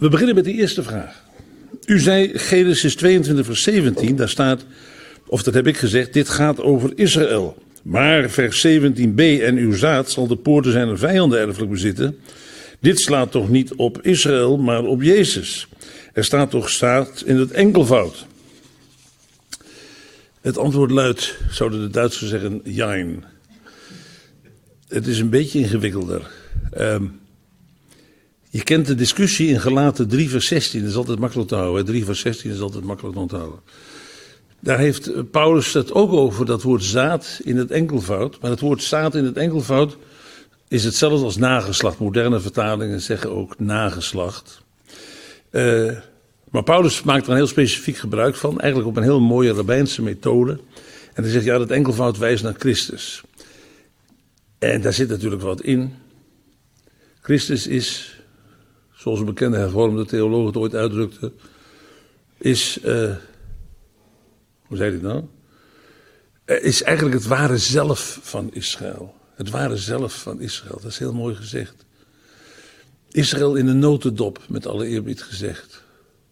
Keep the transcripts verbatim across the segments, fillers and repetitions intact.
We beginnen met de eerste vraag. U zei Genesis tweeëntwintig vers zeventien, daar staat, of dat heb ik gezegd, dit gaat over Israël. Maar vers zeventien b, en uw zaad zal de poorten zijner vijanden erfelijk bezitten. Dit slaat toch niet op Israël, maar op Jezus. Er staat toch zaad in het enkelvoud. Het antwoord luidt, zouden de Duitsers zeggen, jein. Het is een beetje ingewikkelder. Um, je kent de discussie in Galaten drie vers zestien, dat is altijd makkelijk te houden. drie vers zestien is altijd makkelijk te onthouden. Daar heeft Paulus het ook over, dat woord zaad in het enkelvoud. Maar het woord zaad in het enkelvoud is hetzelfde als nageslacht. Moderne vertalingen zeggen ook nageslacht. Uh, maar Paulus maakt er een heel specifiek gebruik van. Eigenlijk op een heel mooie rabbijnse methode. En hij zegt, ja, dat enkelvoud wijst naar Christus. En daar zit natuurlijk wat in. Christus is, zoals een bekende hervormde theoloog het ooit uitdrukte, is, uh, hoe zei hij het nou? Uh, is eigenlijk het ware zelf van Israël. Het ware zelf van Israël, dat is heel mooi gezegd. Israël in een notendop, met alle eerbied gezegd.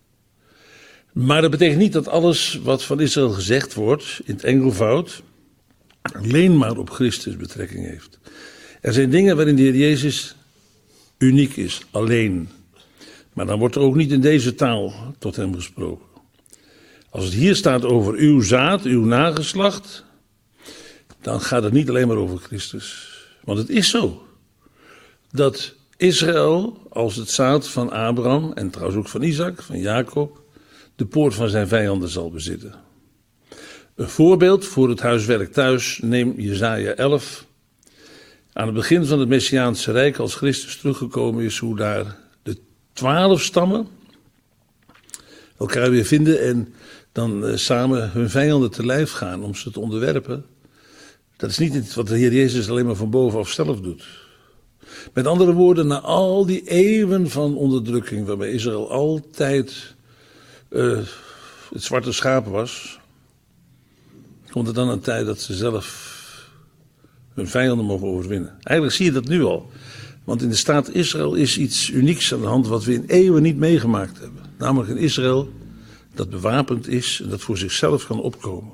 Maar dat betekent niet dat alles wat van Israël gezegd wordt, in het enkelvoud, alleen maar op Christus betrekking heeft. Er zijn dingen waarin de Heer Jezus uniek is, alleen. Maar dan wordt er ook niet in deze taal tot hem gesproken. Als het hier staat over uw zaad, uw nageslacht, dan gaat het niet alleen maar over Christus. Want het is zo dat Israël, als het zaad van Abraham en trouwens ook van Isaac, van Jacob, de poort van zijn vijanden zal bezitten. Een voorbeeld voor het huiswerk thuis, neem Jesaja elf. Aan het begin van het Messiaanse Rijk, als Christus teruggekomen is, hoe daar de twaalf stammen elkaar weer vinden en dan uh, samen hun vijanden te lijf gaan om ze te onderwerpen. Dat is niet iets wat de Heer Jezus alleen maar van bovenaf zelf doet. Met andere woorden, na al die eeuwen van onderdrukking, waarbij Israël altijd uh, het zwarte schaap was, komt er dan een tijd dat ze zelf hun vijanden mogen overwinnen. Eigenlijk zie je dat nu al. Want in de staat Israël is iets unieks aan de hand wat we in eeuwen niet meegemaakt hebben. Namelijk een Israël dat bewapend is en dat voor zichzelf kan opkomen.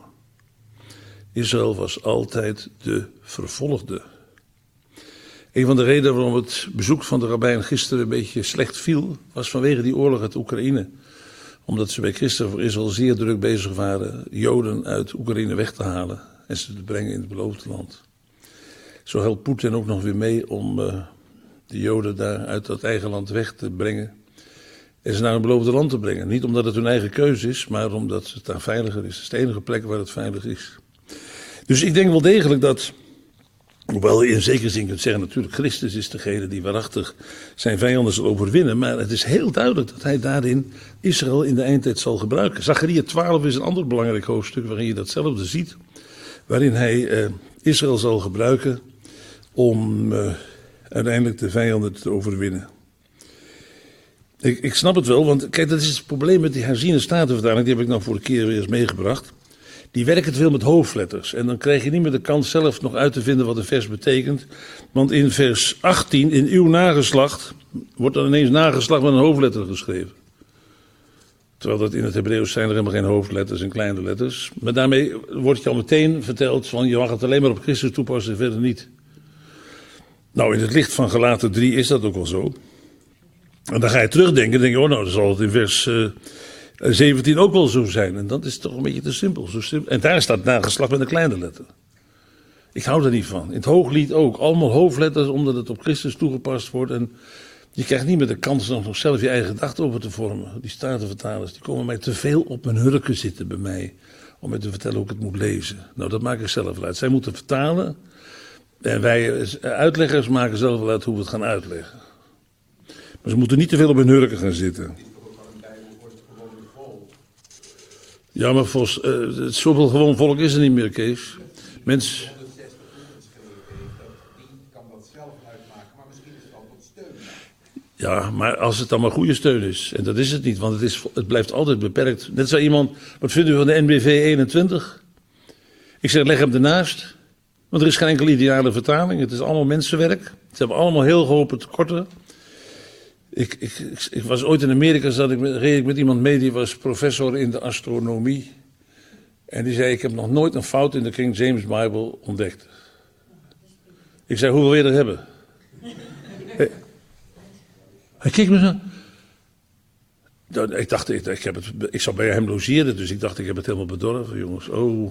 Israël was altijd de vervolgde. Een van de redenen waarom het bezoek van de rabbijn gisteren een beetje slecht viel, was vanwege die oorlog uit Oekraïne. Omdat ze bij Christen voor Israël zeer druk bezig waren Joden uit Oekraïne weg te halen en ze te brengen in het beloofde land. Zo helpt Poetin ook nog weer mee om uh, de Joden daar uit dat eigen land weg te brengen en ze naar een beloofde land te brengen. Niet omdat het hun eigen keuze is, maar omdat het daar veiliger is. Het is de enige plek waar het veilig is. Dus ik denk wel degelijk dat, hoewel je in zekere zin kunt zeggen, natuurlijk Christus is degene die waarachtig zijn vijanden zal overwinnen, maar het is heel duidelijk dat hij daarin Israël in de eindtijd zal gebruiken. Zacharia twaalf is een ander belangrijk hoofdstuk waarin je datzelfde ziet, waarin hij uh, Israël zal gebruiken om uh, uiteindelijk de vijanden te overwinnen. Ik, ik snap het wel, want kijk, dat is het probleem met die herziene statenvertaling, die heb ik nou voor de keer weer eens meegebracht. Die werken te veel met hoofdletters. En dan krijg je niet meer de kans zelf nog uit te vinden wat een vers betekent. Want in vers achttien, in uw nageslacht, wordt dan ineens nageslacht met een hoofdletter geschreven. Terwijl dat in het Hebreeuws zijn er helemaal geen hoofdletters en kleine letters. Maar daarmee wordt je al meteen verteld van je mag het alleen maar op Christus toepassen en verder niet. Nou, in het licht van Galaten drie is dat ook wel zo. En dan ga je terugdenken en denk je, oh nou, dan zal het in vers Uh, zeventien ook wel zo zijn. En dat is toch een beetje te simpel. Zo simpel. En daar staat nageslacht met een kleine letter. Ik hou daar niet van. In het Hooglied ook. Allemaal hoofdletters omdat het op Christus toegepast wordt. En je krijgt niet meer de kans om nog zelf je eigen gedachten over te vormen. Die statenvertalers die komen mij te veel op mijn hurken zitten bij mij. Om mij te vertellen hoe ik het moet lezen. Nou, dat maak ik zelf wel uit. Zij moeten vertalen. En wij uitleggers maken zelf wel uit hoe we het gaan uitleggen. Maar ze moeten niet te veel op hun hurken gaan zitten. Ja, maar volgens, uh, zoveel gewoon volk is er niet meer, Kees. Mensen. Ja, maar als het dan maar goede steun is. En dat is het niet, want het, is, het blijft altijd beperkt. Net zei iemand, wat vindt u van de N B V eenentwintig? Ik zeg, leg hem ernaast. Want er is geen enkele ideale vertaling. Het is allemaal mensenwerk. Ze hebben allemaal heel gehopen tekorten. Ik, ik, ik, ik was ooit in Amerika, zat ik met, reed ik met iemand mee, die was professor in de astronomie. En die zei, ik heb nog nooit een fout in de King James Bible ontdekt. Ik zei, hoeveel wil je er hebben? Hey. Hij keek me zo. Ik dacht, ik, ik, heb het, ik zou bij hem logeren, dus ik dacht, ik heb het helemaal bedorven, jongens. Oh.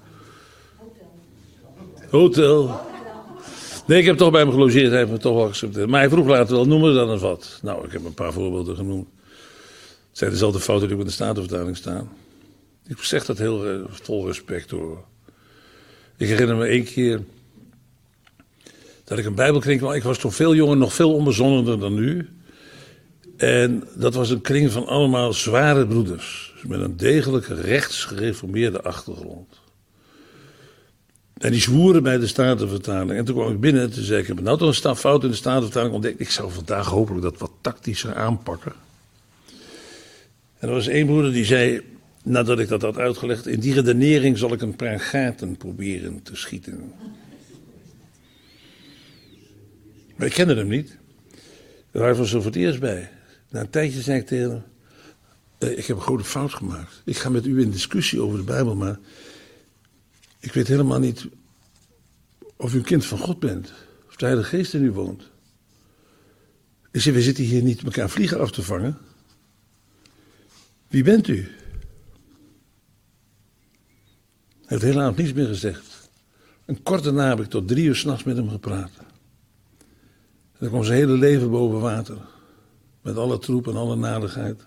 Hotel. Nee, ik heb toch bij hem gelogeerd, hij heeft me toch wel geaccepteerd. Maar hij vroeg later wel, noem me dan eens wat. Nou, ik heb een paar voorbeelden genoemd. Het zijn dezelfde fouten die ook in de Statenvertaling staan. Ik zeg dat heel uh, vol respect hoor. Ik herinner me één keer dat ik een bijbelkring kwam. Ik was toen veel jonger, nog veel onbezonnener dan nu. En dat was een kring van allemaal zware broeders. Met een degelijke rechtsgereformeerde achtergrond. En die zwoeren bij de Statenvertaling. En toen kwam ik binnen en toen zei ik, ik heb nou toch een fout in de Statenvertaling ontdekt. Ik zou vandaag hopelijk dat wat tactischer aanpakken. En er was één broeder die zei, nadat ik dat had uitgelegd, in die redenering zal ik een paar gaten proberen te schieten. Maar ik kende hem niet. Daar was er voor het eerst bij. Na een tijdje zei ik tegen hem, eh, ik heb een grote fout gemaakt. Ik ga met u in discussie over de Bijbel, maar ik weet helemaal niet of u een kind van God bent. Of de Heilige Geest in u woont. Ik zei, we zitten hier niet elkaar vliegen af te vangen. Wie bent u? Hij heeft de hele avond niets meer gezegd. Een korte daarna heb ik tot drie uur 's nachts met hem gepraat. En dan kwam zijn hele leven boven water. Met alle troep en alle nadigheid.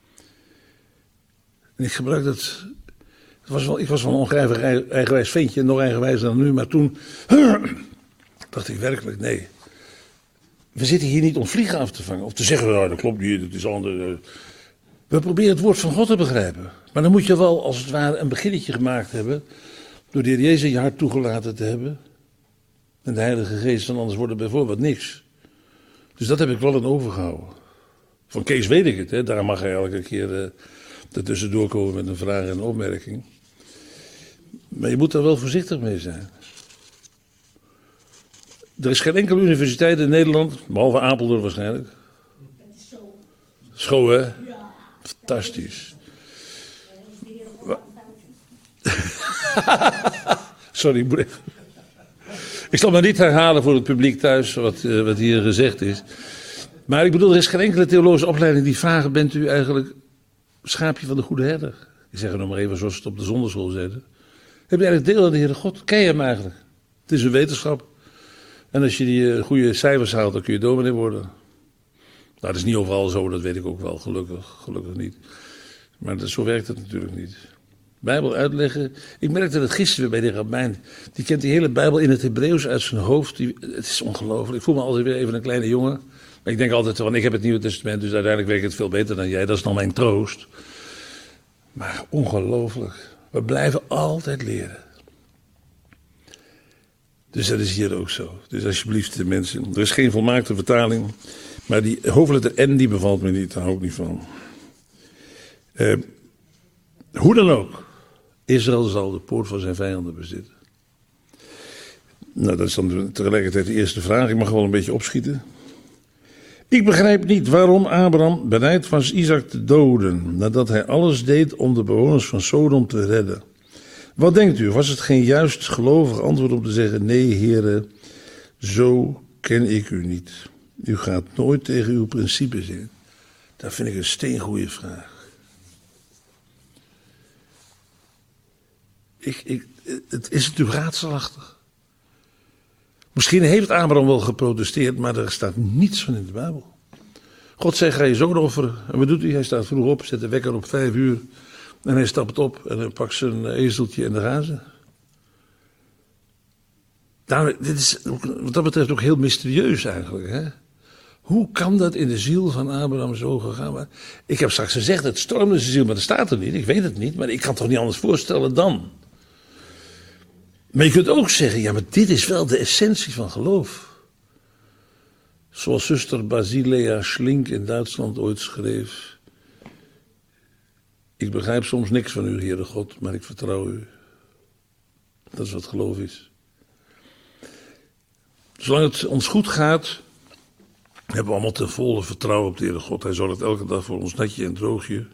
En ik gebruik dat. Het was wel, ik was wel een ongerijvig eigenwijs ventje, nog eigenwijzer dan nu. Maar toen dacht ik werkelijk, nee. We zitten hier niet om vliegen af te vangen. Of te zeggen, nou, dat klopt niet, dat is anders. We proberen het woord van God te begrijpen. Maar dan moet je wel als het ware een beginnetje gemaakt hebben. Door de Heer Jezus je hart toegelaten te hebben. En de Heilige Geest, dan anders wordt het bijvoorbeeld niks. Dus dat heb ik wel aan overgehouden. Van Kees weet ik het, hè. Daar mag hij elke keer uh, ertussendoor komen met een vraag en een opmerking. Maar je moet daar wel voorzichtig mee zijn. Er is geen enkele universiteit in Nederland, behalve Apeldoorn waarschijnlijk. School, hè? Fantastisch. Sorry, ik moet even... Ik zal maar niet herhalen voor het publiek thuis wat, uh, wat hier gezegd is. Maar ik bedoel, er is geen enkele theologische opleiding die vragen, bent u eigenlijk schaapje van de goede herder? Ik zeg het nog maar even zoals ze het op de zonderschool zeiden. Heb je eigenlijk deel aan de Heere God? Ken je hem eigenlijk? Het is een wetenschap. En als je die uh, goede cijfers haalt, dan kun je dominee worden. Nou, dat is niet overal zo, dat weet ik ook wel, gelukkig, gelukkig niet. Maar dat, zo werkt het natuurlijk niet. Bijbel uitleggen. Ik merkte dat gisteren bij de rabbijn. Die kent die hele Bijbel in het Hebreeuws uit zijn hoofd. Die, het is ongelooflijk. Ik voel me altijd weer even een kleine jongen. Maar ik denk altijd, want ik heb het Nieuwe Testament, dus uiteindelijk weet ik het veel beter dan jij. Dat is dan mijn troost. Maar ongelooflijk. We blijven altijd leren. Dus dat is hier ook zo. Dus alsjeblieft de mensen. Er is geen volmaakte vertaling. Maar die hoofdletter N die bevalt me niet. Daar hou ik niet van. Uh, hoe dan ook. Israël zal de poort van zijn vijanden bezitten. Nou, dat is dan tegelijkertijd de eerste vraag. Ik mag wel een beetje opschieten. Ik begrijp niet waarom Abraham bereid was Isaac te doden, nadat hij alles deed om de bewoners van Sodom te redden. Wat denkt u, was het geen juist gelovig antwoord om te zeggen, nee heren, zo ken ik u niet. U gaat nooit tegen uw principes in. Dat vind ik een steengoeie vraag. Ik, ik, het is natuurlijk raadselachtig. Misschien heeft Abraham wel geprotesteerd, maar er staat niets van in de Bijbel. God zei, ga je zoon offeren. En wat doet hij? Hij staat vroeg op, zet de wekker op vijf uur. En hij stapt op en hij pakt zijn ezeltje en daar gaan ze. Nou, dit is wat dat betreft ook heel mysterieus eigenlijk. Hè? Hoe kan dat in de ziel van Abraham zo gegaan zijn? Ik heb straks gezegd, het stormde zijn ziel, maar dat staat er niet. Ik weet het niet, maar ik kan het toch niet anders voorstellen dan. Maar je kunt ook zeggen, ja, maar dit is wel de essentie van geloof. Zoals zuster Basilea Schlink in Duitsland ooit schreef. Ik begrijp soms niks van u, Heere God, maar ik vertrouw u. Dat is wat geloof is. Zolang het ons goed gaat, hebben we allemaal ten volle vertrouwen op de Heere God. Hij zorgt elke dag voor ons natje en droogje.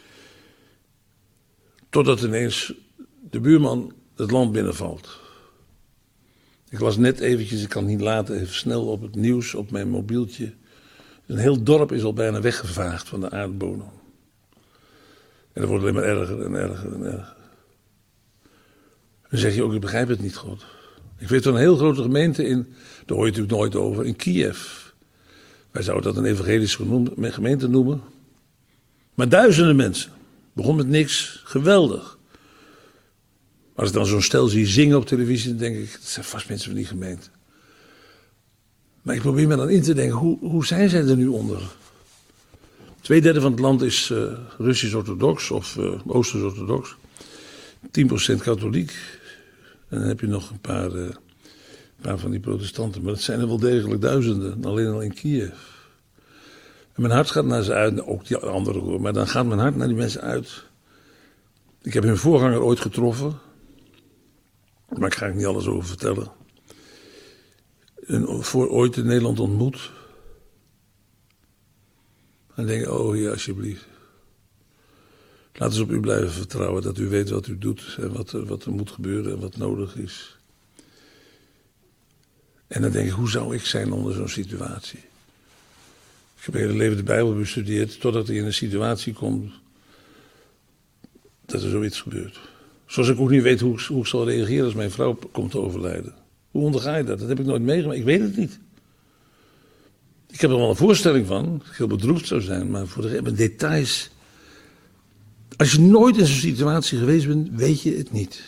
Totdat ineens de buurman het land binnenvalt. Ik las net eventjes, ik kan het niet laten, even snel op het nieuws, op mijn mobieltje. Een heel dorp is al bijna weggevaagd van de aardbodem. En dat wordt alleen maar erger en erger en erger. Dan zeg je ook, ik begrijp het niet, God. Ik weet van een heel grote gemeente in, daar hoor je natuurlijk nooit over, in Kiev. Wij zouden dat een evangelische gemeente noemen. Maar duizenden mensen. Begon met niks, geweldig. Als ik dan zo'n stel zie zingen op televisie, dan denk ik, dat zijn vast mensen van die gemeente. Maar ik probeer me dan in te denken, hoe, hoe zijn zij er nu onder? Tweederde van het land is uh, Russisch-orthodox of uh, Oosters-orthodox. tien procent katholiek. En dan heb je nog een paar, uh, een paar van die protestanten. Maar dat zijn er wel degelijk duizenden, alleen al in Kiev. En mijn hart gaat naar ze uit, ook die anderen hoor. Maar dan gaat mijn hart naar die mensen uit. Ik heb hun voorganger ooit getroffen. Maar ik ga er niet alles over vertellen. En voor ooit in Nederland ontmoet. En denk ik, oh ja, alsjeblieft. Laat eens op u blijven vertrouwen, dat u weet wat u doet en wat, wat er moet gebeuren en wat nodig is. En dan denk ik, hoe zou ik zijn onder zo'n situatie? Ik heb mijn hele leven de Bijbel bestudeerd, totdat ik in een situatie kom dat er zoiets gebeurt. Zoals ik ook niet weet hoe, hoe ik zal reageren als mijn vrouw komt te overlijden. Hoe onderga je dat? Dat heb ik nooit meegemaakt. Ik weet het niet. Ik heb er wel een voorstelling van, dat ik heel bedroefd zou zijn, maar voor de maar details. Als je nooit in zo'n situatie geweest bent, weet je het niet.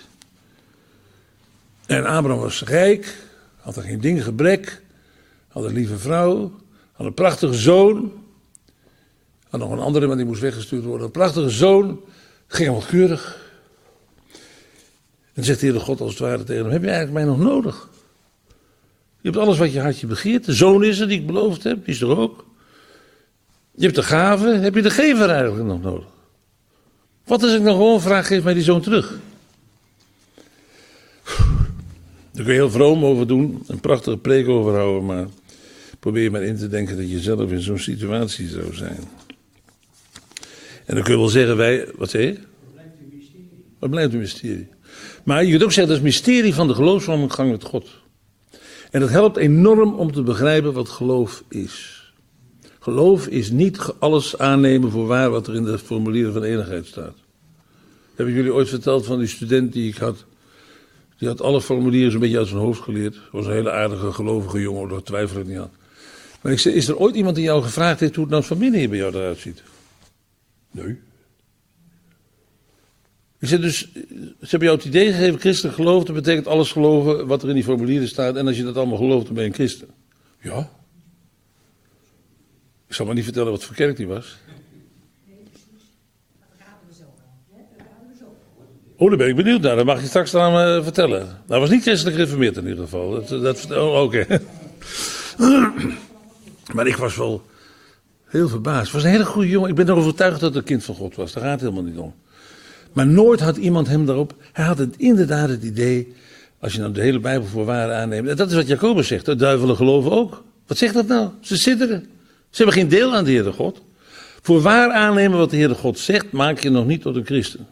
En Abraham was rijk, had er geen ding gebrek, had een lieve vrouw, had een prachtige zoon. Had nog een andere, maar die moest weggestuurd worden. Een prachtige zoon, ging allemaal keurig. En zegt de Heere God als het ware tegen hem, heb je eigenlijk mij nog nodig? Je hebt alles wat je hartje begeert. De zoon is er die ik beloofd heb, die is er ook. Je hebt de gave, heb je de gever eigenlijk nog nodig? Wat als ik nou gewoon vraag, geef mij die zoon terug? Daar kun je heel vroom over doen, een prachtige preek over houden, maar probeer maar in te denken dat je zelf in zo'n situatie zou zijn. En dan kun je wel zeggen, wij, wat zeg je? Wat blijft een mysterie? Wat blijft een mysterie? Maar je kunt ook zeggen, dat is het mysterie van de geloofsomgang met God. En dat helpt enorm om te begrijpen wat geloof is. Geloof is niet alles aannemen voor waar wat er in de formulieren van enigheid staat. Heb ik jullie ooit verteld van die student die ik had? Die had alle formulieren zo'n beetje uit zijn hoofd geleerd. Was een hele aardige, gelovige jongen, daar twijfel ik niet aan. Maar ik zei, is er ooit iemand die jou gevraagd heeft hoe het nou van binnen hier bij jou eruit ziet? Nee. Ik zei dus, ze hebben jou het idee gegeven, christelijk geloof, dat betekent alles geloven wat er in die formulieren staat. En als je dat allemaal gelooft, dan ben je een christen. Ja. Ik zal maar niet vertellen wat voor kerk die was. Oh, daar ben ik benieuwd naar. Dat mag je straks aan me vertellen. Dat was niet christelijk gereformeerd in ieder geval. Dat, dat, oh, oké. Okay. Maar ik was wel heel verbaasd. Het was een hele goede jongen. Ik ben er overtuigd dat het een kind van God was. Daar gaat het helemaal niet om. Maar nooit had iemand hem daarop. Hij had het inderdaad het idee. Als je nou de hele Bijbel voor waar aanneemt. En dat is wat Jacobus zegt. De duivelen geloven ook. Wat zegt dat nou? Ze sidderen. Ze hebben geen deel aan de Heere God. Voor waar aannemen wat de Heere God zegt, maak je nog niet tot een christen.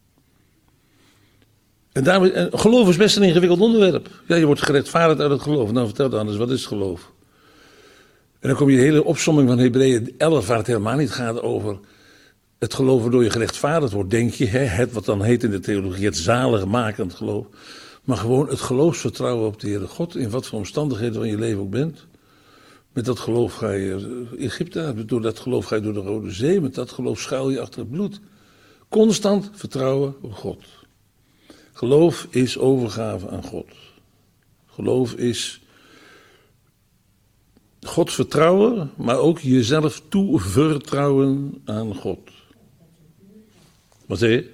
En daarmee, en geloof is best een ingewikkeld onderwerp. Ja, je wordt gerechtvaardigd uit het geloof. Nou, vertel dan anders, wat is geloof? En dan kom je de hele opsomming van Hebreeën elf, waar het helemaal niet gaat over het geloof waardoor je gerechtvaardigd wordt, denk je, hè, het wat dan heet in de theologie het zaligmakend geloof. Maar gewoon het geloofsvertrouwen op de Heere God, in wat voor omstandigheden van je leven ook bent. Met dat geloof ga je Egypte uit, door dat geloof ga je door de Rode Zee, met dat geloof schuil je achter het bloed. Constant vertrouwen op God. Geloof is overgave aan God. Geloof is God vertrouwen, maar ook jezelf toevertrouwen aan God. Wat zeg je?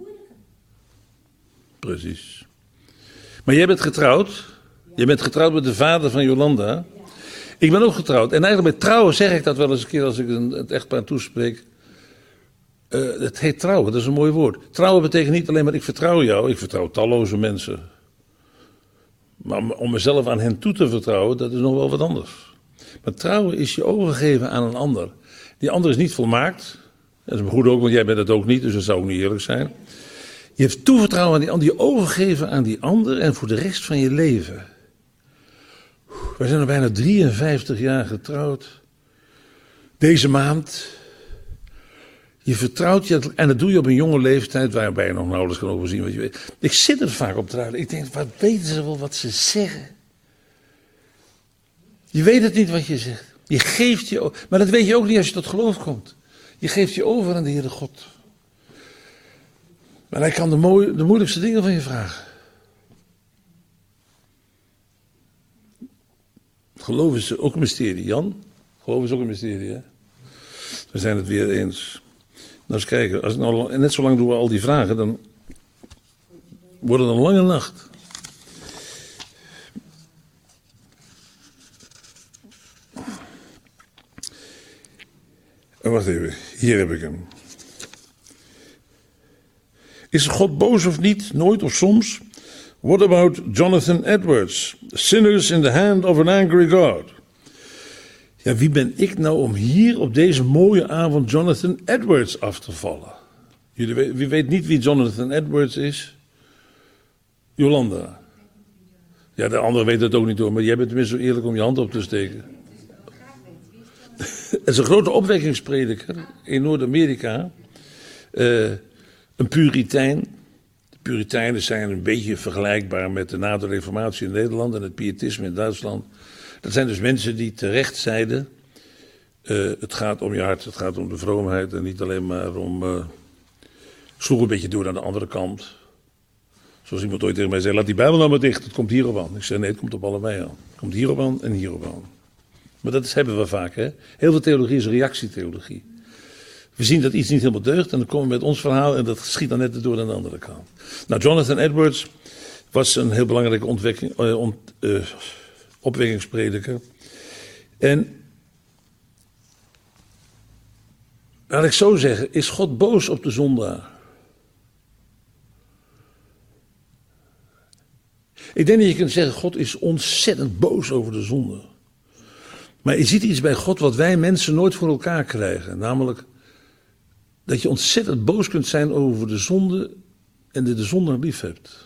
Precies. Maar jij bent getrouwd. Je bent getrouwd met de vader van Jolanda. Ik ben ook getrouwd. En eigenlijk met trouwen zeg ik dat wel eens een keer als ik het echtpaar toespreek. Uh, het heet trouwen, dat is een mooi woord. Trouwen betekent niet alleen maar ik vertrouw jou. Ik vertrouw talloze mensen. Maar om mezelf aan hen toe te vertrouwen, dat is nog wel wat anders. Maar trouwen is je overgeven aan een ander. Die ander is niet volmaakt. Dat is me goed ook, want jij bent het ook niet, dus dat zou ook niet eerlijk zijn. Je hebt toevertrouwen aan die ander, je overgeven aan die ander en voor de rest van je leven. Wij zijn al bijna drieënvijftig jaar getrouwd. Deze maand. Je vertrouwt je, en dat doe je op een jonge leeftijd, waarbij je nog nauwelijks kan overzien wat je weet. Ik zit er vaak op te ruilen. Ik denk, wat weten ze wel wat ze zeggen? Je weet het niet wat je zegt. Je geeft je, maar dat weet je ook niet als je tot geloof komt. Je geeft je over aan de Heere God. Maar hij kan de, mooie, de moeilijkste dingen van je vragen. Geloof is ook een mysterie, Jan. Geloof is ook een mysterie, hè? We zijn het weer eens. Nou eens kijken, als ik nou, net zo lang doen we al die vragen, dan wordt het een lange nacht. En wacht even, hier heb ik hem. Is God boos of niet? Nooit of soms? What about Jonathan Edwards? Sinners in the hand of an angry God. Ja, wie ben ik nou om hier op deze mooie avond Jonathan Edwards af te vallen? Jullie weet, wie weet niet wie Jonathan Edwards is? Jolanda. Ja, de anderen weten het ook niet hoor, maar jij bent tenminste zo eerlijk om je hand op te steken. Het is een grote opwekkingsprediker in Noord-Amerika. Uh, een puritein. De Puritijnen zijn een beetje vergelijkbaar met de na de Reformatie in Nederland en het pietisme in Duitsland. Dat zijn dus mensen die terecht zeiden, uh, het gaat om je hart, het gaat om de vroomheid en niet alleen maar om, uh, sloeg een beetje door aan de andere kant. Zoals iemand ooit tegen mij zei, laat die Bijbel nou maar dicht, het komt hierop aan. Ik zei nee, het komt op allebei aan. Het komt hierop aan en hierop aan. Maar dat is, hebben we vaak, hè. Heel veel theologie is reactietheologie. We zien dat iets niet helemaal deugt en dan komen we met ons verhaal en dat schiet dan net door aan de andere kant. Nou, Jonathan Edwards was een heel belangrijke ontwekking, uh, ont, uh, opwekkingsprediker. En, laat ik zo zeggen, is God boos op de zondaar? Ik denk dat je kunt zeggen, God is ontzettend boos over de zonde. Maar je ziet iets bij God wat wij mensen nooit voor elkaar krijgen. Namelijk dat je ontzettend boos kunt zijn over de zonde en de, de zonde lief hebt.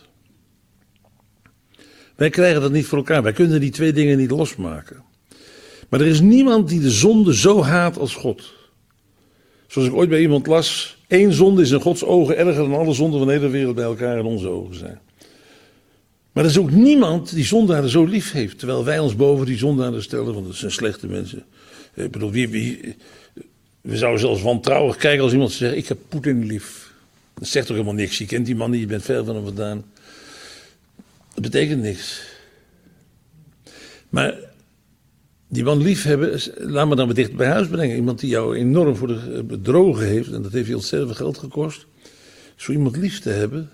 Wij krijgen dat niet voor elkaar. Wij kunnen die twee dingen niet losmaken. Maar er is niemand die de zonde zo haat als God. Zoals ik ooit bij iemand las. Één zonde is in Gods ogen erger dan alle zonden van de hele wereld bij elkaar in onze ogen zijn. Maar er is ook niemand die zondaren zo lief heeft. Terwijl wij ons boven die zondaren stellen, want dat zijn slechte mensen. Ik bedoel, wie, wie, we zouden zelfs wantrouwig kijken als iemand zegt, ik heb Poetin lief. Dat zegt toch helemaal niks. Je kent die man niet, je bent ver van hem vandaan. Dat betekent niks. Maar die man liefhebben, laat me dan maar dicht bij huis brengen. Iemand die jou enorm voor de bedrogen heeft, en dat heeft je ontzettend veel geld gekost. Zo iemand lief te hebben.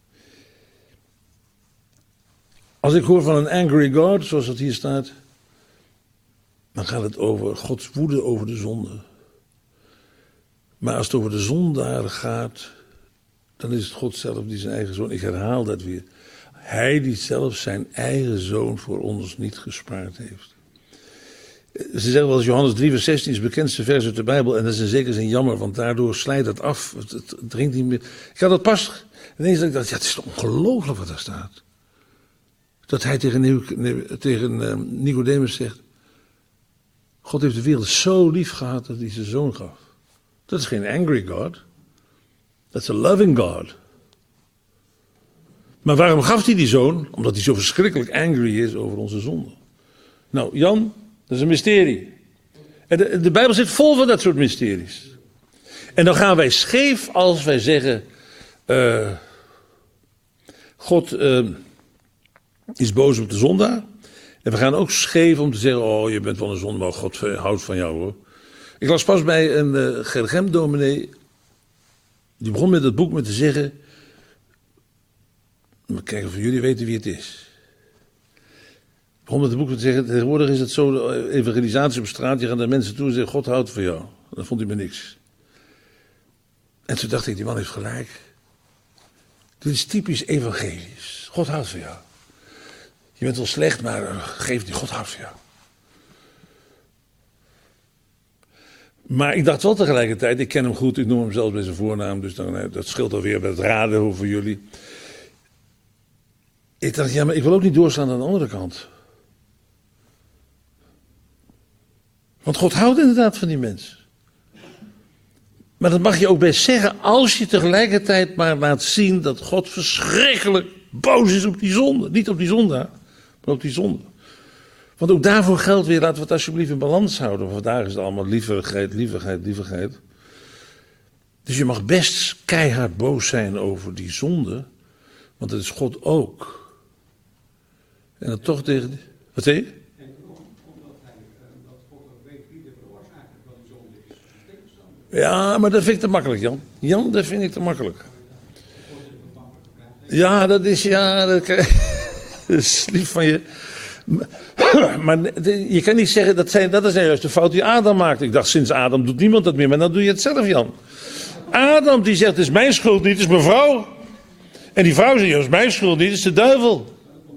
Als ik hoor van een angry God, zoals dat hier staat, dan gaat het over Gods woede over de zonde. Maar als het over de zondaren gaat, dan is het God zelf die zijn eigen zoon, ik herhaal dat weer, hij die zelf zijn eigen zoon voor ons niet gespaard heeft. Ze zeggen wel eens, Johannes drie vers zestien is het bekendste vers uit de Bijbel, en dat is in zekere zin jammer, want daardoor slijt het af, het, het, het dringt niet meer. Ik had dat pas, ineens dacht ik, dat, ja, het is ongelooflijk wat daar staat. Dat hij tegen, tegen uh, Nicodemus zegt, God heeft de wereld zo lief gehad dat hij zijn zoon gaf. Dat is geen angry God. Dat is een loving God. Maar waarom gaf hij die zoon? Omdat hij zo verschrikkelijk angry is over onze zonde. Nou, Jan, dat is een mysterie. En de, de Bijbel zit vol van dat soort mysteries. En dan gaan wij scheef als wij zeggen, uh, God uh, is boos op de zondaar. En we gaan ook scheef om te zeggen, oh, je bent wel een zondaar, maar God houdt van jou hoor. Ik las pas bij een uh, Gergem-dominee, die begon met het boek met te zeggen, maar kijken of jullie weten wie het is. Ik begon met het boek met te zeggen, tegenwoordig is het zo, de evangelisatie op straat, je gaat naar mensen toe en zegt, God houdt van jou. Dan vond hij me niks. En toen dacht ik, die man heeft gelijk. Dit is typisch evangelisch. God houdt van jou. Je bent wel slecht, maar uh, geef die, God houdt van jou. Maar ik dacht wel tegelijkertijd, ik ken hem goed, ik noem hem zelfs bij zijn voornaam, dus dan, dat scheelt alweer bij het raden over jullie. Ik dacht, ja, maar ik wil ook niet doorstaan aan de andere kant. Want God houdt inderdaad van die mens. Maar dat mag je ook best zeggen als je tegelijkertijd maar laat zien dat God verschrikkelijk boos is op die zonde. Niet op die zonde, maar op die zonde. Want ook daarvoor geldt weer, laten we het alsjeblieft in balans houden. Vandaag is het allemaal lievigheid, lievigheid, lievigheid. Dus je mag best keihard boos zijn over die zonde, want dat is God ook. En dan toch tegen... Die... Wat zei je? Ja, maar dat vind ik te makkelijk, Jan. Jan, dat vind ik te makkelijk. Ja, dat is... Ja, dat, dat is lief van je... Maar je kan niet zeggen, dat, zijn, dat is nou juist de fout die Adam maakt. Ik dacht, sinds Adam doet niemand dat meer, maar dan doe je het zelf, Jan. Adam die zegt, het is mijn schuld niet, het is mijn vrouw. En die vrouw zegt, het is mijn schuld niet, het is de duivel.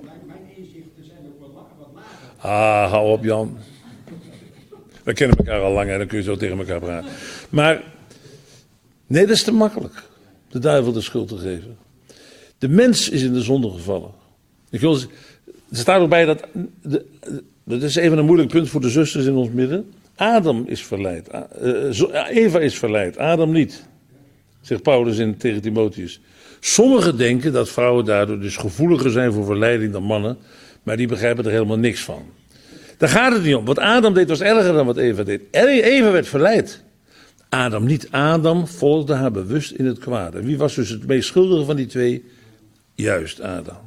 Ah, hou op, Jan. We kennen elkaar al lang en dan kun je zo tegen elkaar praten. Maar, nee, dat is te makkelijk. De duivel de schuld te geven. De mens is in de zonde gevallen. Ik wil... Er staat ook bij dat, de, dat is even een moeilijk punt voor de zusters in ons midden. Adam is verleid, Eva is verleid, Adam niet, zegt Paulus in, tegen Timotheus. Sommigen denken dat vrouwen daardoor dus gevoeliger zijn voor verleiding dan mannen, maar die begrijpen er helemaal niks van. Daar gaat het niet om, wat Adam deed was erger dan wat Eva deed. Eva werd verleid, Adam niet. Adam volgde haar bewust in het kwade. Wie was dus het meest schuldige van die twee? Juist Adam.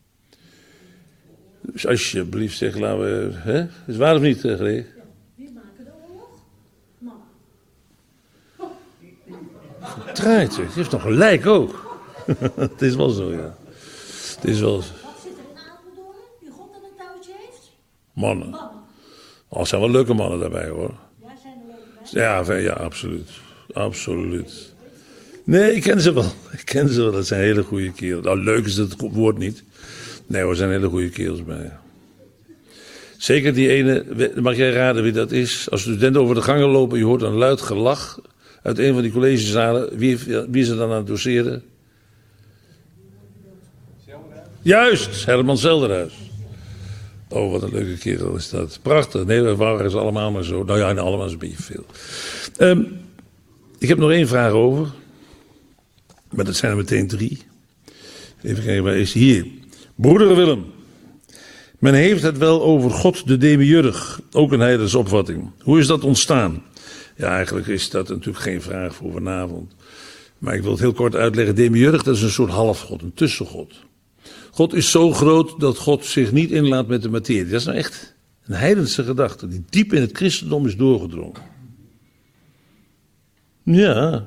Dus alsjeblieft zeg, laten we... Hè? Is waar of niet, Greg? Wie maken de oorlog? Mama. Vertraait zich. Je heeft nog gelijk ook. Het is wel zo, ja. Het is wel zo. Wat zit er in Apeldoorn? Wie God aan een touwtje heeft? Mannen. Mannen. Oh, er zijn wel leuke mannen daarbij, hoor. Ja, zijn er leuke bij? Ja, ja, absoluut. Absoluut. Nee, ik ken ze wel. Ik ken ze wel. Dat zijn hele goede kerels. Nou, leuk is het woord niet. Nee, er zijn hele goede kerels bij. Zeker die ene, mag jij raden wie dat is? Als studenten over de gangen lopen, je hoort een luid gelach uit een van die collegezalen. Wie, wie is er dan aan het doseren? Juist, Herman Zelderhuis. Oh, wat een leuke kerel is dat. Prachtig. Nee, we waren ze allemaal maar zo. Nou ja, allemaal is een beetje veel. Um, ik heb nog één vraag over. Maar dat zijn er meteen drie. Even kijken, waar is hier? Broeder Willem. Men heeft het wel over God de demiurg. Ook een heidense opvatting. Hoe is dat ontstaan? Ja, eigenlijk is dat natuurlijk geen vraag voor vanavond. Maar ik wil het heel kort uitleggen. Demiurg, dat is een soort halfgod, een tussengod. God is zo groot dat God zich niet inlaat met de materie. Dat is nou echt een heidense gedachte die diep in het christendom is doorgedrongen. Ja.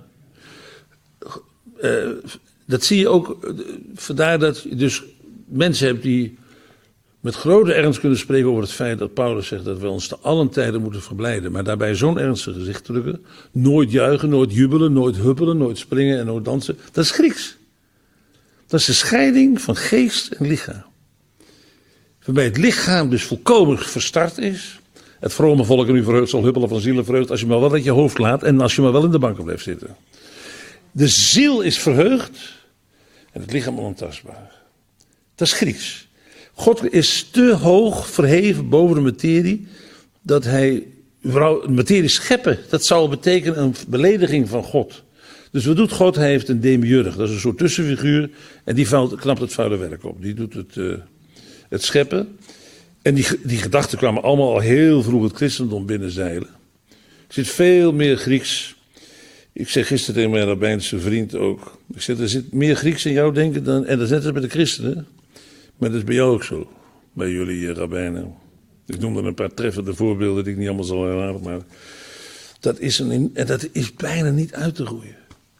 Uh, dat zie je ook. Uh, vandaar dat je dus mensen hebt die met grote ernst kunnen spreken over het feit dat Paulus zegt dat we ons te allen tijden moeten verblijden. Maar daarbij zo'n ernstig gezicht drukken. Nooit juichen, nooit jubelen, nooit huppelen, nooit springen en nooit dansen. Dat is Grieks. Dat is de scheiding van geest en lichaam. Waarbij het lichaam dus volkomen verstart is. Het vrome volk en u verheugd zal huppelen van zielenvreugd als je maar wel uit je hoofd laat en als je maar wel in de banken blijft zitten. De ziel is verheugd en het lichaam onaantastbaar. Dat is Grieks. God is te hoog verheven boven de materie dat hij de materie scheppen. Dat zou betekenen een belediging van God. Dus wat doet God? Hij heeft een demiurg. Dat is een soort tussenfiguur en die valt, knapt het vuile werk op. Die doet het, uh, het scheppen. En die, die gedachten kwamen allemaal al heel vroeg het christendom binnenzeilen. Er zit veel meer Grieks. Ik zeg gisteren tegen mijn rabbijnse vriend ook. Ik zeg, er zit meer Grieks in jouw denken dan... En dat is net als bij de christenen. Maar dat is bij jou ook zo. Bij jullie uh, rabbijnen. Ik noem er een paar treffende voorbeelden die ik niet allemaal zal herhalen. Maar dat is, een, en dat is bijna niet uit te roeien.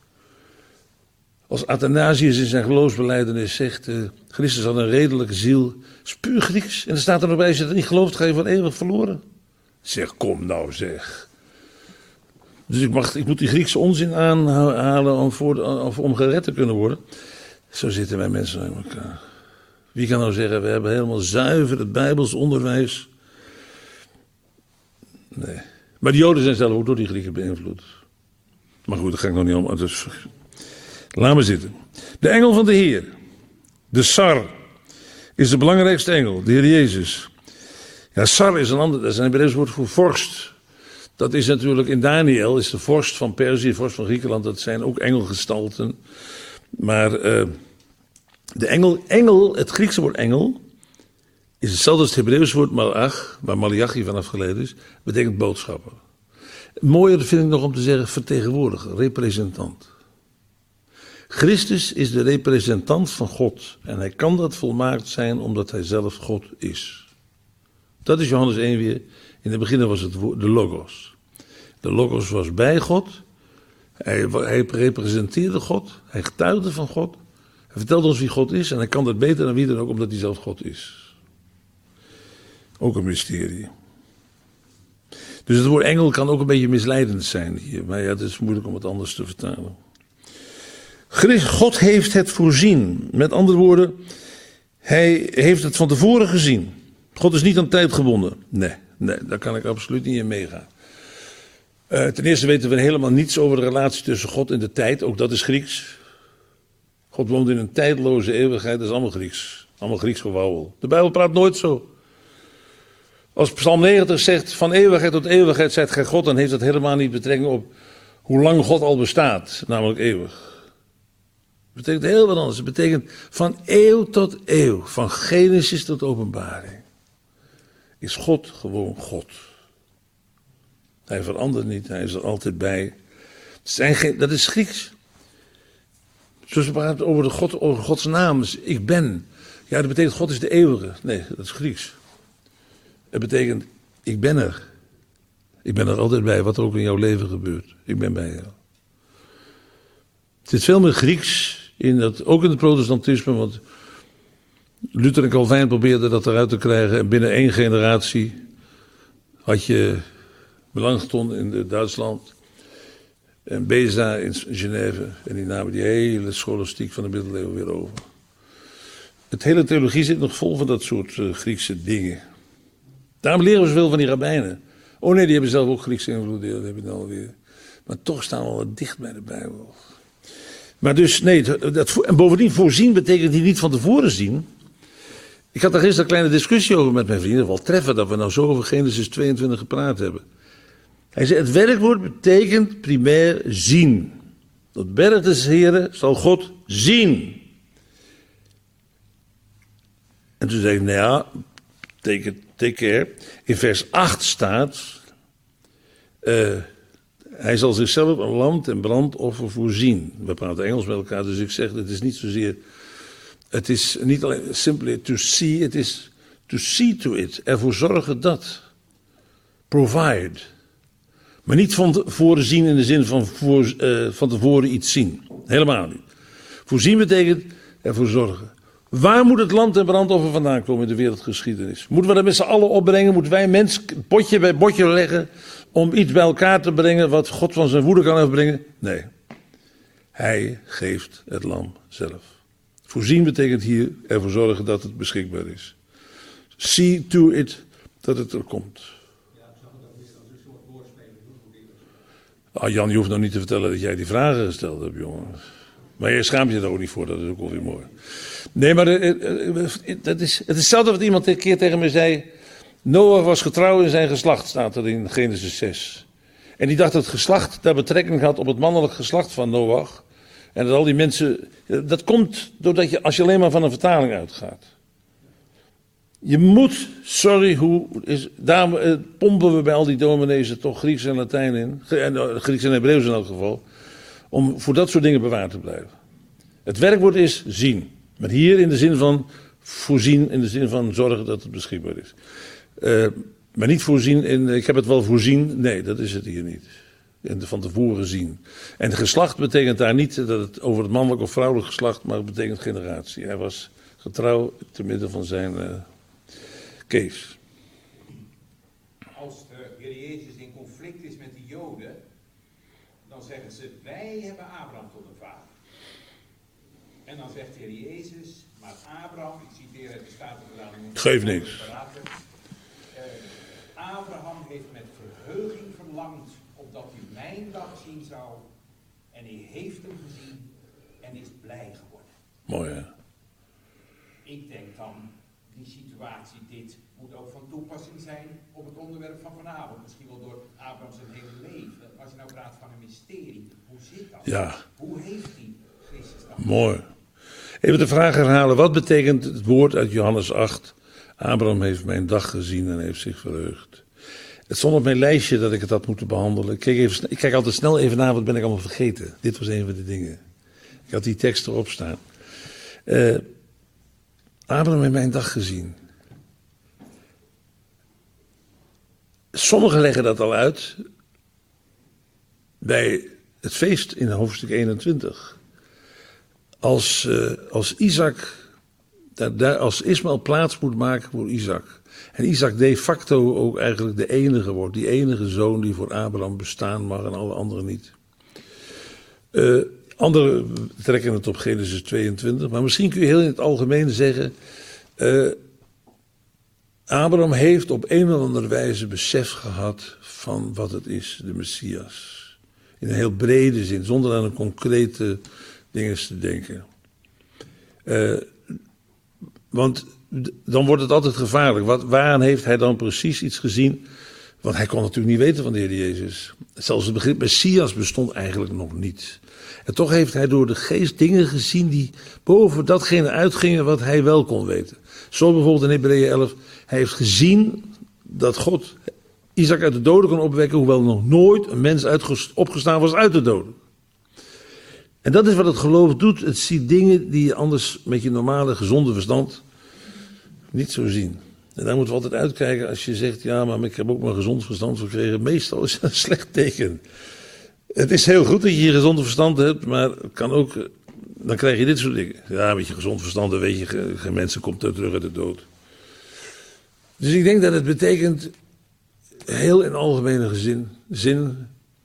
Als Athanasius in zijn geloofsbelijdenis zegt... Uh, Christus had een redelijke ziel. Dat is puur Grieks. En er staat er nog bij, als je dat niet gelooft, ga je van eeuwig verloren. Zeg, kom nou zeg. Dus ik, mag, ik moet die Griekse onzin aanhalen om, voor, om gered te kunnen worden. Zo zitten wij mensen in elkaar. Wie kan nou zeggen, we hebben helemaal zuiver het Bijbels onderwijs. Nee. Maar de Joden zijn zelf ook door die Grieken beïnvloed. Maar goed, daar ga ik nog niet om. Dus, laat maar zitten. De engel van de Heer. De Sar. Is de belangrijkste engel. De Heer Jezus. Ja, Sar is een ander. Dat is een Hebreeuws woord voor vorst. Dat is natuurlijk in Daniel. Is de vorst van Perzië. De vorst van Griekenland. Dat zijn ook engelgestalten. Maar uh, de engel, engel. Het Griekse woord engel. Is hetzelfde als het Hebreeuws woord malach. Waar Malachi van afgeleid is. Betekent boodschapper. Mooier vind ik nog om te zeggen vertegenwoordiger, representant. Christus is de representant van God. En hij kan dat volmaakt zijn omdat hij zelf God is. Dat is Johannes één weer. In het begin was het de Logos. De Logos was bij God. Hij, hij representeerde God. Hij getuigde van God. Hij vertelde ons wie God is. En hij kan dat beter dan wie dan ook omdat hij zelf God is. Ook een mysterie. Dus het woord engel kan ook een beetje misleidend zijn hier. Maar ja, het is moeilijk om het anders te vertalen. God heeft het voorzien. Met andere woorden, hij heeft het van tevoren gezien. God is niet aan tijd gebonden. Nee, nee, daar kan ik absoluut niet in meegaan. Uh, ten eerste weten we helemaal niets over de relatie tussen God en de tijd. Ook dat is Grieks. God woont in een tijdloze eeuwigheid. Dat is allemaal Grieks. Allemaal Grieks gewauwel. De Bijbel praat nooit zo. Als Psalm negentig zegt, van eeuwigheid tot eeuwigheid zijt gij God, dan heeft dat helemaal niet betrekking op hoe lang God al bestaat, namelijk eeuwig. Dat betekent heel wat anders. Het betekent van eeuw tot eeuw, van Genesis tot Openbaring, is God gewoon God. Hij verandert niet, hij is er altijd bij. Geen, dat is Grieks. Zoals we praten over, de God, over Gods naam, dus ik ben. Ja, dat betekent God is de eeuwige. Nee, dat is Grieks. Het betekent, ik ben er. Ik ben er altijd bij, wat er ook in jouw leven gebeurt. Ik ben bij jou. Er zit veel meer Grieks in dat, ook in het protestantisme, want Luther en Calvijn probeerden dat eruit te krijgen. En binnen één generatie had je Melanchthon in Duitsland en Beza in Genève. En die namen die hele scholastiek van de middeleeuwen weer over. Het hele theologie zit nog vol van dat soort uh, Griekse dingen. Daarom leren we zoveel van die rabbijnen. Oh nee, die hebben zelf ook Griekse invloed, dat heb je dan alweer. Maar toch staan we al wat dicht bij de Bijbel. Maar dus, nee, dat, en bovendien voorzien betekent die niet van tevoren zien. Ik had daar gisteren een kleine discussie over met mijn vrienden. Wel treffen dat we nou zo over Genesis tweeëntwintig gepraat hebben. Hij zei, het werkwoord betekent primair zien. Op de berg des Heren zal God zien. En toen zei ik, nou ja, take, it, take care. In vers acht staat, uh, hij zal zichzelf een lamp en brandoffer voorzien. We praten Engels met elkaar, dus ik zeg, het is niet zozeer, het is niet alleen simply to see, het is to see to it, ervoor zorgen dat. Provide. Maar niet van tevoren zien in de zin van voor, uh, van tevoren iets zien. Helemaal niet. Voorzien betekent ervoor zorgen. Waar moet het lamp en brandoffer vandaan komen in de wereldgeschiedenis? Moeten we dat met z'n allen opbrengen? Moeten wij mens botje bij botje leggen om iets bij elkaar te brengen wat God van zijn woede kan afbrengen? Nee. Hij geeft het lam zelf. Voorzien betekent hier ervoor zorgen dat het beschikbaar is. See to it dat het er komt. Ah, Jan, je hoeft nog niet te vertellen dat jij die vragen gesteld hebt, jongen. Maar je schaamt je er ook niet voor, dat is ook wel weer mooi. Nee, maar het is, het is hetzelfde wat iemand een keer tegen me zei. Noach was getrouw in zijn geslacht, staat er in Genesis zes. En die dacht dat het geslacht daar betrekking had op het mannelijk geslacht van Noach. En dat al die mensen, dat komt doordat je, als je alleen maar van een vertaling uitgaat. Je moet, sorry, hoe is, daar eh, pompen we bij al die dominees toch Grieks en Latijn in. Grieks en Hebreeuws in elk geval. Om voor dat soort dingen bewaard te blijven. Het werkwoord is zien. Maar hier in de zin van voorzien, in de zin van zorgen dat het beschikbaar is. Uh, maar niet voorzien in, ik heb het wel voorzien. Nee, dat is het hier niet. En van tevoren zien. En geslacht betekent daar niet dat het over het mannelijk of vrouwelijk geslacht, maar het betekent generatie. Hij was getrouw te midden van zijn uh, kees. Als de Heer Jezus in conflict is met de Joden, dan zeggen ze, wij hebben Abraham tot een vader. En dan zegt de Heer Jezus, maar Abraham, ik citeer het, de Statenvertaling. Geef niks. Abraham heeft met verheuging verlangd opdat hij mijn dag zien zou. En hij heeft hem gezien en is blij geworden. Mooi, hè? Ik denk dan, die situatie, dit moet ook van toepassing zijn op het onderwerp van vanavond. Misschien wel door Abraham zijn hele leven. Als je nou praat van een mysterie, hoe zit dat? Ja. Hoe heeft hij Christus dan? Mooi. Even de vraag herhalen. Wat betekent het woord uit Johannes acht? Abraham heeft mijn dag gezien en heeft zich verheugd. Het stond op mijn lijstje dat ik het had moeten behandelen. Ik kijk, even, ik kijk altijd snel even na, wat ben ik allemaal vergeten. Dit was een van de dingen. Ik had die tekst erop staan. Uh, Abraham heeft mijn dag gezien. Sommigen leggen dat al uit bij het feest in hoofdstuk eenentwintig. Als, uh, als Isaac, daar, daar, als Ismaël plaats moet maken voor Isaac. En Isaac de facto ook eigenlijk de enige wordt. Die enige zoon die voor Abraham bestaan mag en alle anderen niet. Uh, anderen trekken het op Genesis tweeëntwintig. Maar misschien kun je heel in het algemeen zeggen. Uh, Abraham heeft op een of andere wijze besef gehad van wat het is, de Messias. In een heel brede zin, zonder aan een concrete dingen te denken. Uh, want dan wordt het altijd gevaarlijk. Wat, waaraan heeft hij dan precies iets gezien? Want hij kon natuurlijk niet weten van de Heer Jezus. Zelfs het begrip Messias bestond eigenlijk nog niet. En toch heeft hij door de geest dingen gezien die boven datgene uitgingen wat hij wel kon weten. Zo bijvoorbeeld in Hebreeën elf. Hij heeft gezien dat God Isaac uit de doden kon opwekken, hoewel nog nooit een mens opgestaan was uit de doden. En dat is wat het geloof doet. Het ziet dingen die je anders met je normale gezonde verstand niet zo zien. En daar moeten we altijd uitkijken als je zegt, ja, maar ik heb ook maar gezond verstand gekregen. Meestal is dat een slecht teken. Het is heel goed dat je je gezonde verstand hebt, maar het kan ook, dan krijg je dit soort dingen. Ja, met je gezond verstand, dan weet je, geen mensen komt er terug uit de dood. Dus ik denk dat het betekent, heel in algemene gezin, zin.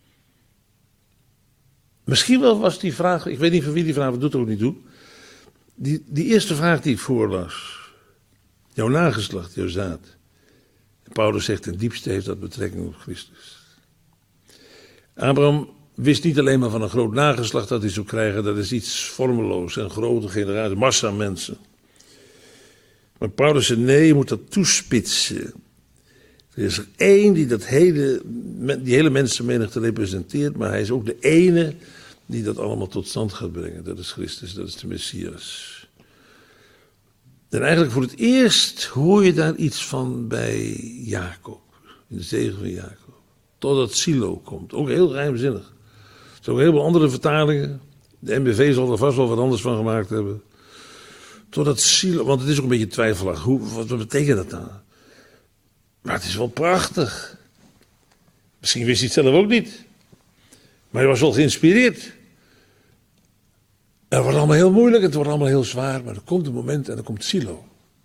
Misschien wel was die vraag, ik weet niet van wie die vraag, dat doet er ook niet toe. Die, die eerste vraag die ik voorlas. Jouw nageslacht, jouw zaad. En Paulus zegt, ten diepste heeft dat betrekking op Christus. Abraham wist niet alleen maar van een groot nageslacht dat hij zou krijgen. Dat is iets vormeloos, een grote generatie, massa mensen. Maar Paulus zei, nee, je moet dat toespitsen. Er is er één die dat hele, die hele mensenmenigte representeert, maar hij is ook de ene die dat allemaal tot stand gaat brengen. Dat is Christus, dat is de Messias. En eigenlijk voor het eerst hoor je daar iets van bij Jacob, in de zegen van Jacob. Totdat Silo komt, ook heel geheimzinnig. Er zijn ook heel veel andere vertalingen. De N B V zal er vast wel wat anders van gemaakt hebben. Totdat Silo, want het is ook een beetje twijfelachtig. Hoe, wat, wat betekent dat nou? Maar het is wel prachtig. Misschien wist hij het zelf ook niet. Maar hij was wel geïnspireerd. Het wordt allemaal heel moeilijk, het wordt allemaal heel zwaar. Maar er komt een moment en er komt Silo.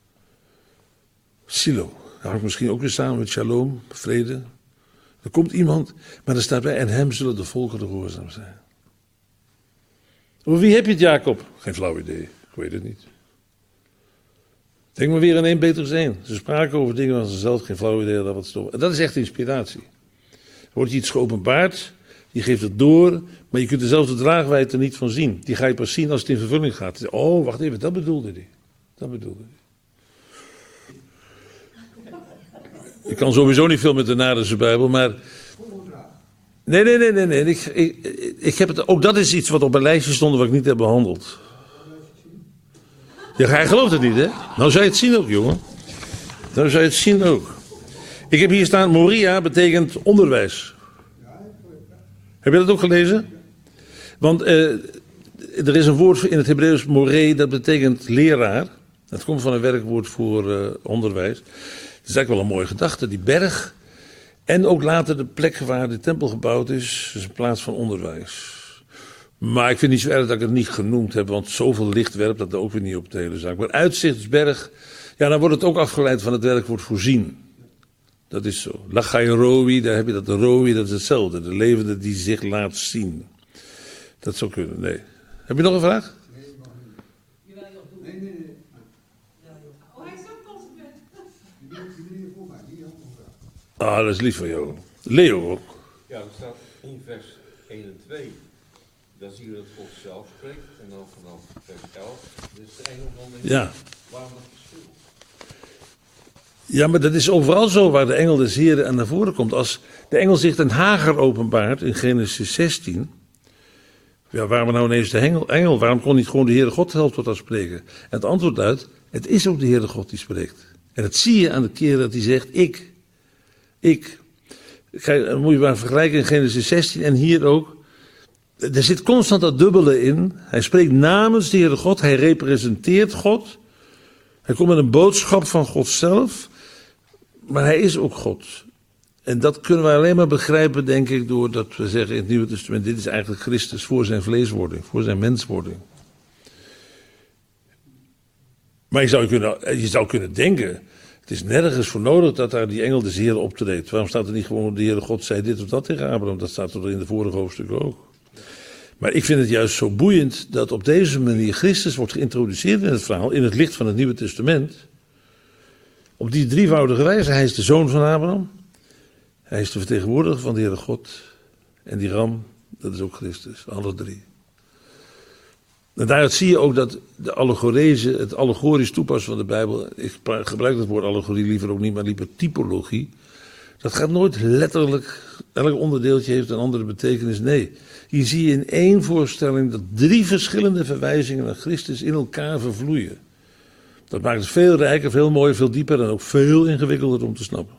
Silo. Dat hangt misschien ook weer samen met shalom, vrede. Er komt iemand, maar er staat bij, en hem zullen de volkeren gehoorzaam zijn. Over wie heb je het, Jacob? Geen flauw idee, ik weet het niet. Denk maar weer aan één Petrus één. Ze spraken over dingen waar ze zelf geen flauw idee hadden wat stond. En dat is echt inspiratie. Er wordt iets geopenbaard, je geeft het door, maar je kunt dezelfde draagwijdte niet van zien. Die ga je pas zien als het in vervulling gaat. Oh, wacht even, dat bedoelde hij. Dat bedoelde hij. Ik kan sowieso niet veel met de Nadense Bijbel, maar... Nee, nee, nee, nee. nee. Ik, ik, ik heb het, ook dat is iets wat op mijn lijstje stond wat ik niet heb behandeld. Ja, hij gelooft het niet, hè? Nou zou je het zien ook, jongen. Nou zou je het zien ook. Ik heb hier staan, Moria betekent onderwijs. Heb je dat ook gelezen? Want uh, er is een woord in het Hebreeuws, moré, dat betekent leraar. Dat komt van een werkwoord voor uh, onderwijs. Dat is eigenlijk wel een mooie gedachte, die berg. En ook later de plek waar de tempel gebouwd is, is een plaats van onderwijs. Maar ik vind het niet zo erg dat ik het niet genoemd heb, want zoveel licht werpt dat er ook weer niet op de hele zaak. Maar uitzichtsberg, ja, dan wordt het ook afgeleid van het werkwoord voorzien. Dat is zo. Lachai roi, daar heb je dat, de roi, dat is hetzelfde. De levende die zich laat zien. Dat zou kunnen, nee. Heb je nog een vraag? Nee, nee, nee. Oh, hij is ook consequent. Die meneer voor mij, die had nog een vraag. Ah, dat is lief van jou. Leo ook. Ja, er staat in vers één en twee. Dan zie je dat God zelf spreekt. En dan vanaf vers elf. Dus de engel van de Heer. Ja. Waarom dat verschil? Ja, maar dat is overal zo waar de engel des Heren aan naar voren komt. Als de engel zich ten Hagar openbaart in Genesis zestien. Ja, waarom nou ineens de engel? engel? Waarom kon niet gewoon de Heere God zelf tot haar spreken? En het antwoord luidt, het is ook de Heere God die spreekt. En dat zie je aan de keer dat hij zegt, ik. Ik. Kijk, dan moet je maar vergelijken in Genesis zestien en hier ook. Er zit constant dat dubbele in. Hij spreekt namens de Heere God, hij representeert God. Hij komt met een boodschap van God zelf. Maar hij is ook God. En dat kunnen we alleen maar begrijpen, denk ik, doordat we zeggen in het Nieuwe Testament, dit is eigenlijk Christus voor zijn vleeswording, voor zijn menswording. Maar je zou kunnen, je zou kunnen denken, het is nergens voor nodig dat daar die engel des Heren optreedt. Waarom staat er niet gewoon, de Heere God zei dit of dat tegen Abraham? Dat staat er in de vorige hoofdstukken ook. Maar ik vind het juist zo boeiend dat op deze manier Christus wordt geïntroduceerd in het verhaal, in het licht van het Nieuwe Testament. Op die drievoudige wijze, hij is de zoon van Abraham. Hij is de vertegenwoordiger van de Heere God. En die ram, dat is ook Christus. Alle drie. En daaruit zie je ook dat de allegorese, het allegorisch toepassen van de Bijbel. Ik gebruik het woord allegorie liever ook niet, maar liever typologie. Dat gaat nooit letterlijk. Elk onderdeeltje heeft een andere betekenis. Nee. Hier zie je in één voorstelling dat drie verschillende verwijzingen naar Christus in elkaar vervloeien. Dat maakt het veel rijker, veel mooier, veel dieper en ook veel ingewikkelder om te snappen.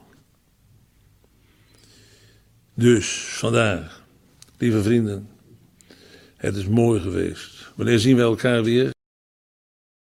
Dus, vandaar, lieve vrienden, het is mooi geweest. Wanneer zien we elkaar weer?